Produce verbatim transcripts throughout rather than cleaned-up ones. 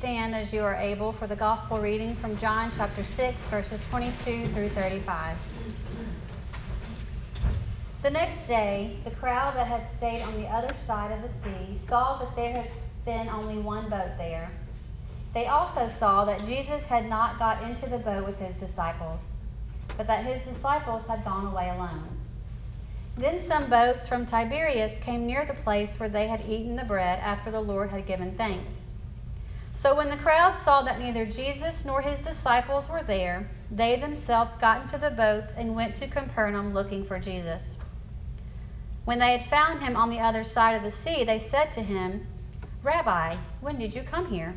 stand as you are able for the gospel reading from John chapter six, verses twenty-two through thirty-five. The next day, the crowd that had stayed on the other side of the sea saw that there had been only one boat there. They also saw that Jesus had not got into the boat with his disciples, but that his disciples had gone away alone. Then some boats from Tiberias came near the place where they had eaten the bread after the Lord had given thanks. So when the crowd saw that neither Jesus nor his disciples were there, they themselves got into the boats and went to Capernaum looking for Jesus. When they had found him on the other side of the sea, they said to him, "Rabbi, when did you come here?"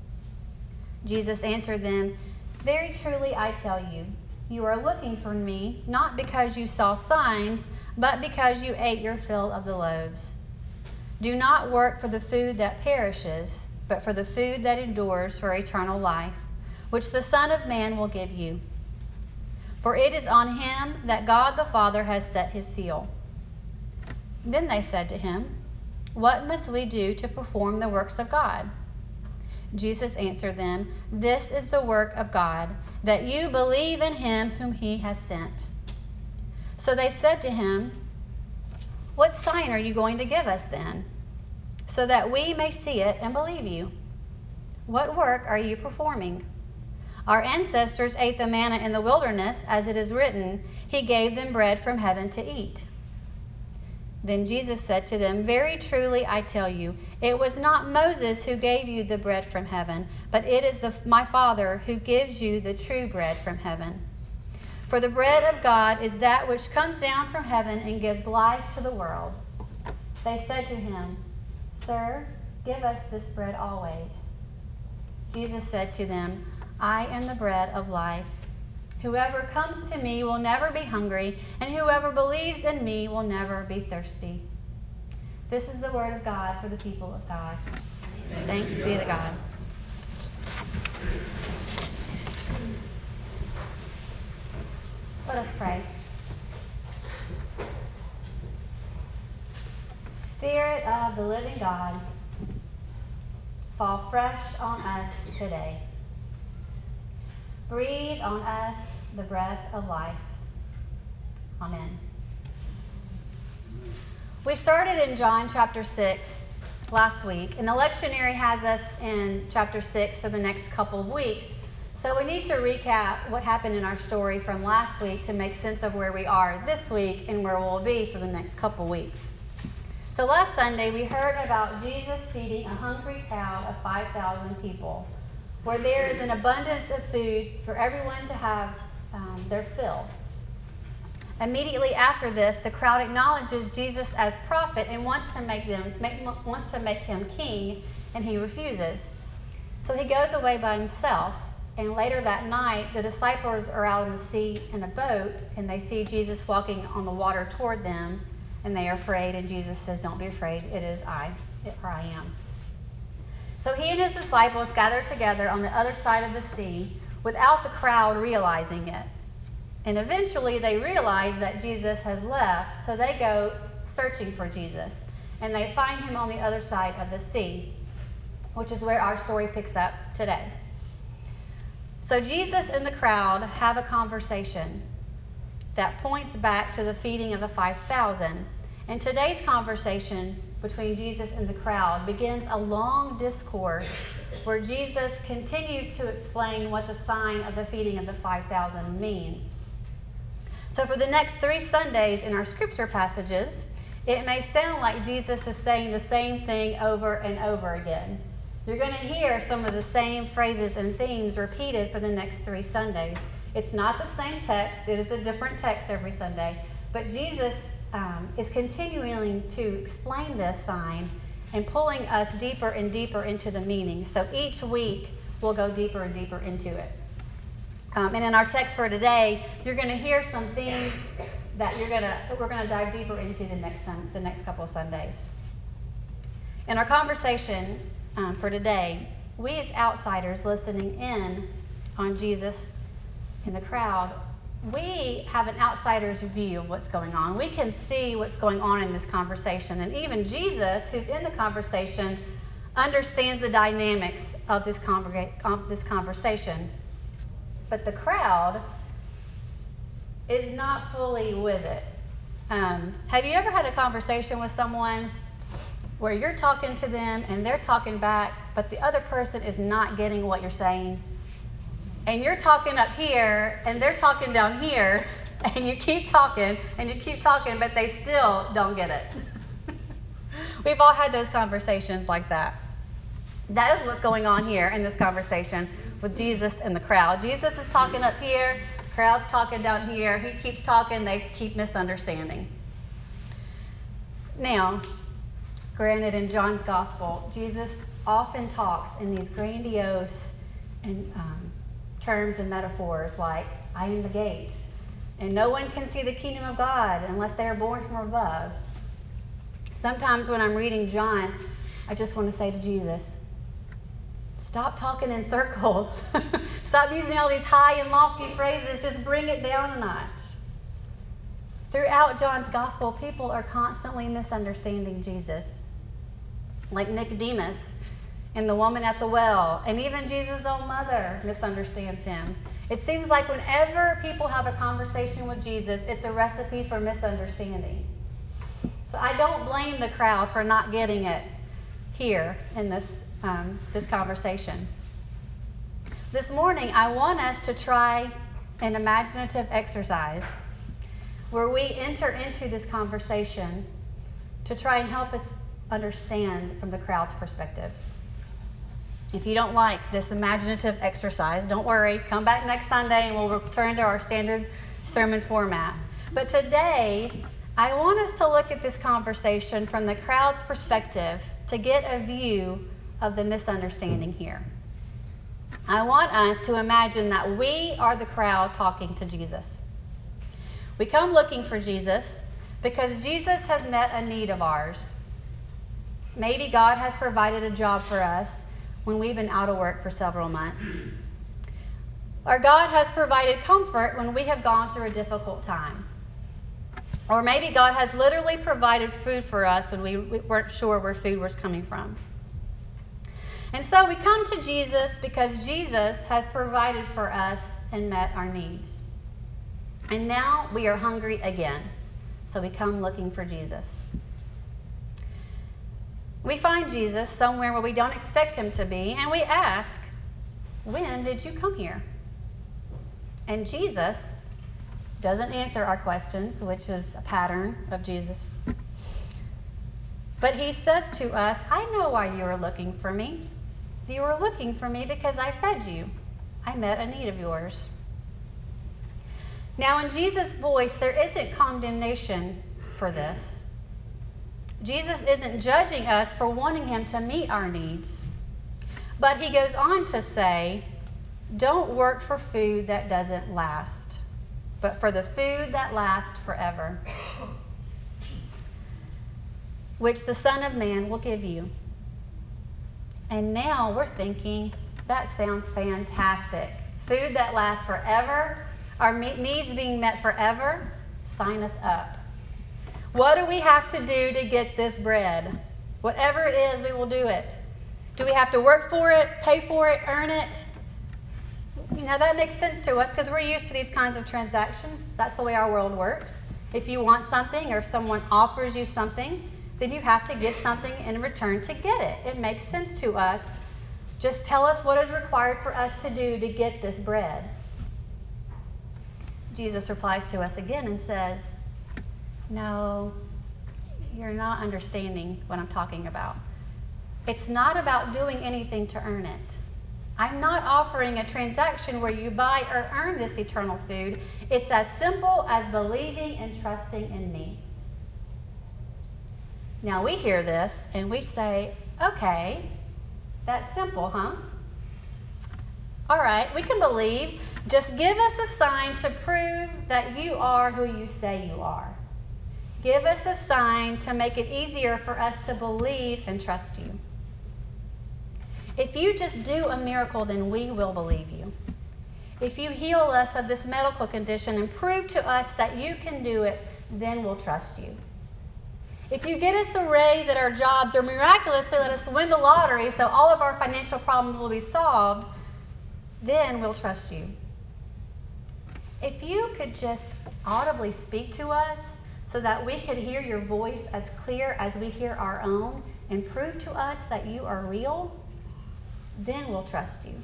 Jesus answered them, "Very truly I tell you, you are looking for me, not because you saw signs, but because you ate your fill of the loaves. Do not work for the food that perishes, but for the food that endures for eternal life, which the Son of Man will give you. For it is on him that God the Father has set his seal." Then they said to him, "What must we do to perform the works of God?" Jesus answered them, "This is the work of God, that you believe in him whom he has sent." So they said to him, "What sign are you going to give us then, so that we may see it and believe you? What work are you performing? Our ancestors ate the manna in the wilderness, as it is written, 'He gave them bread from heaven to eat.'" Then Jesus said to them, "Very truly I tell you, it was not Moses who gave you the bread from heaven, but it is the, my Father who gives you the true bread from heaven. For the bread of God is that which comes down from heaven and gives life to the world." They said to him, "Sir, give us this bread always." Jesus said to them, "I am the bread of life. Whoever comes to me will never be hungry, and whoever believes in me will never be thirsty." This is the word of God for the people of God. Thanks be to God. Let us pray. Spirit of the living God, fall fresh on us today. Breathe on us the breath of life. Amen. We started in John chapter six last week, and the lectionary has us in chapter six for the next couple of weeks. So we need to recap what happened in our story from last week to make sense of where we are this week and where we'll be for the next couple weeks. So last Sunday, we heard about Jesus feeding a hungry crowd of five thousand people, where there is an abundance of food for everyone to have um, their fill. Immediately after this, the crowd acknowledges Jesus as prophet and wants to make them make, wants to make him king, and he refuses. So he goes away by himself, and later that night, the disciples are out on the sea in a boat, and they see Jesus walking on the water toward them, and they are afraid, and Jesus says, "Don't be afraid, it is I, or I am." So he and his disciples gather together on the other side of the sea without the crowd realizing it. And eventually they realize that Jesus has left, so they go searching for Jesus. And they find him on the other side of the sea, which is where our story picks up today. So Jesus and the crowd have a conversation that points back to the feeding of the five thousand. And today's conversation between Jesus and the crowd begins a long discourse where Jesus continues to explain what the sign of the feeding of the five thousand means. So for the next three Sundays in our scripture passages, it may sound like Jesus is saying the same thing over and over again. You're going to hear some of the same phrases and themes repeated for the next three Sundays. It's not the same text. It is a different text every Sunday. But Jesus um, is continuing to explain this sign and pulling us deeper and deeper into the meaning. So each week, we'll go deeper and deeper into it. Um, and in our text for today, you're going to hear some things that you're going to we're going to dive deeper into the next sun, the next couple of Sundays. In our conversation um, for today, we as outsiders listening in on Jesus in the crowd, we have an outsider's view of what's going on. We can see what's going on in this conversation, and even Jesus, who's in the conversation, understands the dynamics of this, congrega- of this conversation. But the crowd is not fully with it. Um, have you ever had a conversation with someone where you're talking to them and they're talking back, but the other person is not getting what you're saying? And you're talking up here and they're talking down here, and you keep talking and you keep talking, but they still don't get it. We've all had those conversations like that. That is what's going on here in this conversation with Jesus and the crowd. Jesus is talking up here, the crowd's talking down here. He keeps talking, they keep misunderstanding. Now, granted, in John's Gospel, Jesus often talks in these grandiose and um, terms and metaphors like, I am the gate, and no one can see the kingdom of God unless they are born from above. Sometimes when I'm reading John, I just want to say to Jesus, stop talking in circles. Stop using all these high and lofty phrases. Just bring it down a notch. Throughout John's Gospel, people are constantly misunderstanding Jesus. Like Nicodemus and the woman at the well, and even Jesus' own mother misunderstands him. It seems like whenever people have a conversation with Jesus, it's a recipe for misunderstanding. So I don't blame the crowd for not getting it here in this um, this conversation. This morning, I want us to try an imaginative exercise where we enter into this conversation to try and help us understand from the crowd's perspective. If you don't like this imaginative exercise, don't worry. Come back next Sunday and we'll return to our standard sermon format. But today, I want us to look at this conversation from the crowd's perspective to get a view of the misunderstanding here. I want us to imagine that we are the crowd talking to Jesus. We come looking for Jesus because Jesus has met a need of ours. Maybe God has provided a job for us when we've been out of work for several months. Or God has provided comfort when we have gone through a difficult time. Or maybe God has literally provided food for us when we weren't sure where food was coming from. And so we come to Jesus because Jesus has provided for us and met our needs. And now we are hungry again. So we come looking for Jesus. We find Jesus somewhere where we don't expect him to be, and we ask, when did you come here? And Jesus doesn't answer our questions, which is a pattern of Jesus. But he says to us, I know why you are looking for me. You were looking for me because I fed you. I met a need of yours. Now, in Jesus' voice, there isn't condemnation for this. Jesus isn't judging us for wanting him to meet our needs. But he goes on to say, don't work for food that doesn't last, but for the food that lasts forever, which the Son of Man will give you. And now we're thinking, that sounds fantastic. Food that lasts forever, our needs being met forever, sign us up. What do we have to do to get this bread? Whatever it is, we will do it. Do we have to work for it, pay for it, earn it? You know, that makes sense to us because we're used to these kinds of transactions. That's the way our world works. If you want something or if someone offers you something, then you have to give something in return to get it. It makes sense to us. Just tell us what is required for us to do to get this bread. Jesus replies to us again and says, no, you're not understanding what I'm talking about. It's not about doing anything to earn it. I'm not offering a transaction where you buy or earn this eternal food. It's as simple as believing and trusting in me. Now we hear this and we say, okay, that's simple, huh? All right, we can believe. Just give us a sign to prove that you are who you say you are. Give us a sign to make it easier for us to believe and trust you. If you just do a miracle, then we will believe you. If you heal us of this medical condition and prove to us that you can do it, then we'll trust you. If you get us a raise at our jobs or miraculously let us win the lottery so all of our financial problems will be solved, then we'll trust you. If you could just audibly speak to us so that we could hear your voice as clear as we hear our own and prove to us that you are real, then we'll trust you.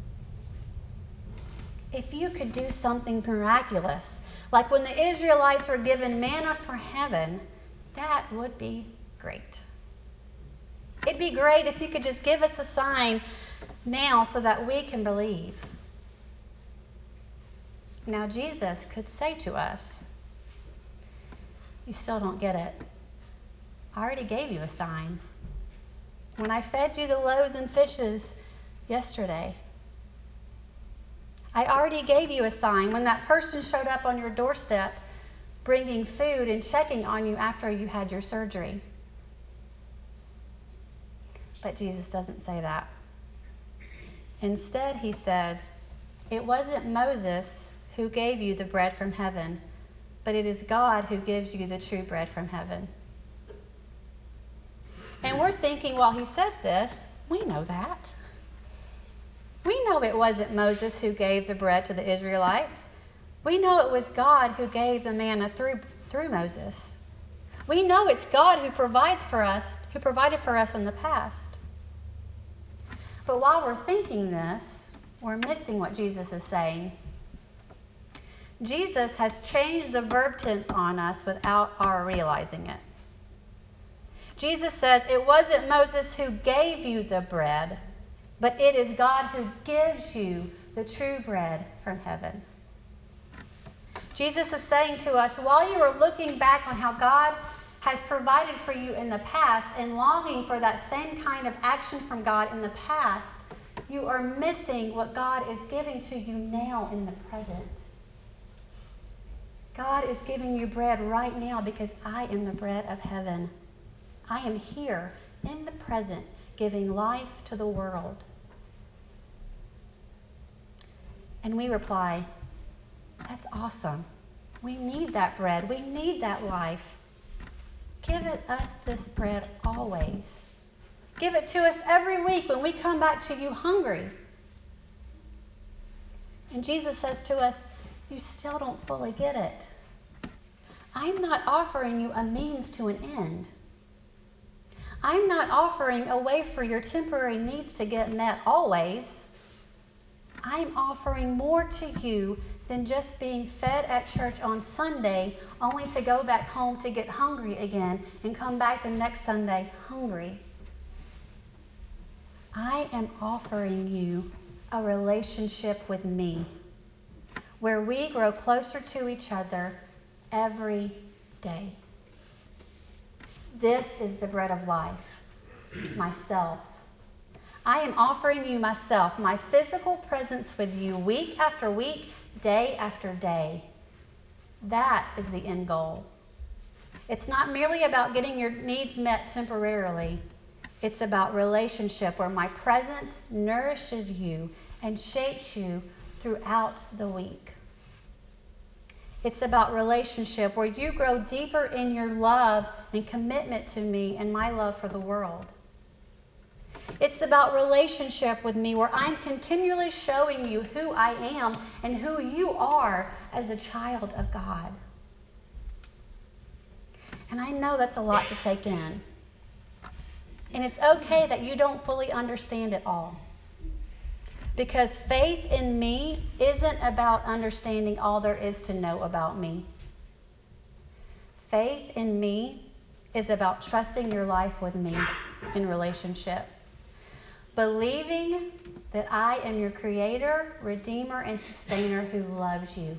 If you could do something miraculous, like when the Israelites were given manna from heaven, that would be great. It'd be great if you could just give us a sign now so that we can believe. Now, Jesus could say to us, you still don't get it. I already gave you a sign. When I fed you the loaves and fishes yesterday, I already gave you a sign when that person showed up on your doorstep bringing food and checking on you after you had your surgery. But Jesus doesn't say that. Instead, he says, it wasn't Moses who gave you the bread from heaven, but it is God who gives you the true bread from heaven. And we're thinking while he says this, we know that. We know it wasn't Moses who gave the bread to the Israelites. We know it was God who gave the manna through, through Moses. We know it's God who provides for us, who provided for us in the past. But while we're thinking this, we're missing what Jesus is saying. Jesus has changed the verb tense on us without our realizing it. Jesus says, it wasn't Moses who gave you the bread, but it is God who gives you the true bread from heaven. Jesus is saying to us, while you are looking back on how God has provided for you in the past and longing for that same kind of action from God in the past, you are missing what God is giving to you now in the present. God is giving you bread right now because I am the bread of heaven. I am here in the present giving life to the world. And we reply, that's awesome. We need that bread. We need that life. Give it us this bread always. Give it to us every week when we come back to you hungry. And Jesus says to us, you still don't fully get it. I'm not offering you a means to an end. I'm not offering a way for your temporary needs to get met always. I'm offering more to you than just being fed at church on Sunday, only to go back home to get hungry again and come back the next Sunday hungry. I am offering you a relationship with me where we grow closer to each other every day. This is the bread of life, myself. I am offering you myself, my physical presence with you week after week, day after day. That is the end goal. It's not merely about getting your needs met temporarily. It's about relationship where my presence nourishes you and shapes you throughout the week. It's about relationship where you grow deeper in your love and commitment to me and my love for the world. It's about relationship with me where I'm continually showing you who I am and who you are as a child of God. And I know that's a lot to take in. And it's okay that you don't fully understand it all. Because faith in me isn't about understanding all there is to know about me. Faith in me is about trusting your life with me in relationship. Believing that I am your creator, redeemer, and sustainer who loves you.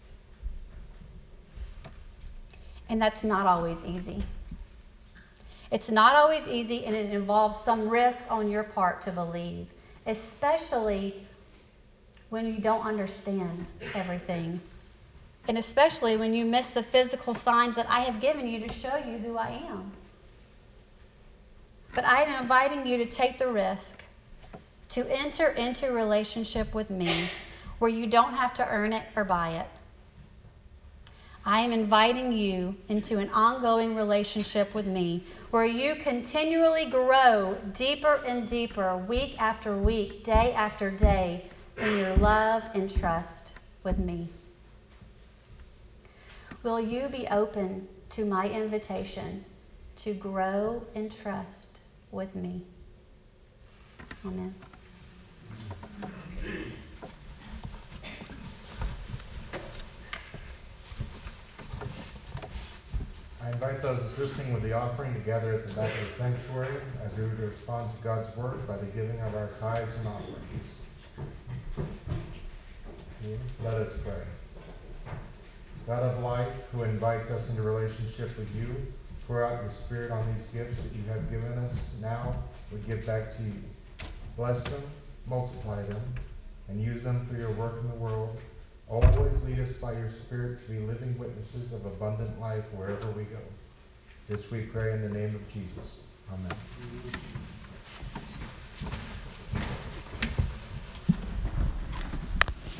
And that's not always easy. It's not always easy, and it involves some risk on your part to believe, especially when you don't understand everything. And especially when you miss the physical signs that I have given you to show you who I am. But I am inviting you to take the risk to enter into a relationship with me where you don't have to earn it or buy it. I am inviting you into an ongoing relationship with me where you continually grow deeper and deeper, week after week, day after day, in your love and trust with me. Will you be open to my invitation to grow in trust with me? Amen. I invite those assisting with the offering to gather at the back of the sanctuary as we would respond to God's word by the giving of our tithes and offerings. Let us pray. God of light, who invites us into relationship with you, pour out your Spirit on these gifts that you have given us now, we give back to you. Bless them, multiply them, and use them for your work in the world. Always lead us by your Spirit to be living witnesses of abundant life wherever we go. This we pray in the name of Jesus. Amen.